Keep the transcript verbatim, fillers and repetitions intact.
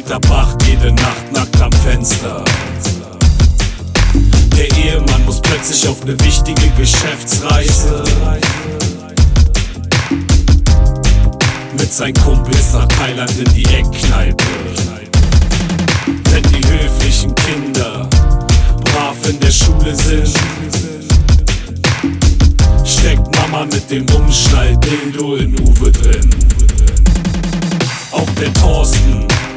Doktor Bach jede Nacht nackt am Fenster. Der Ehemann muss plötzlich auf ne wichtige Geschäftsreise. Mit seinen Kumpels nach Thailand in die Eckkneipe. Wenn die höflichen Kinder brav in der Schule sind, steckt Mama mit dem Umschnall-Dildo in Uwe drin. Auch der Thorsten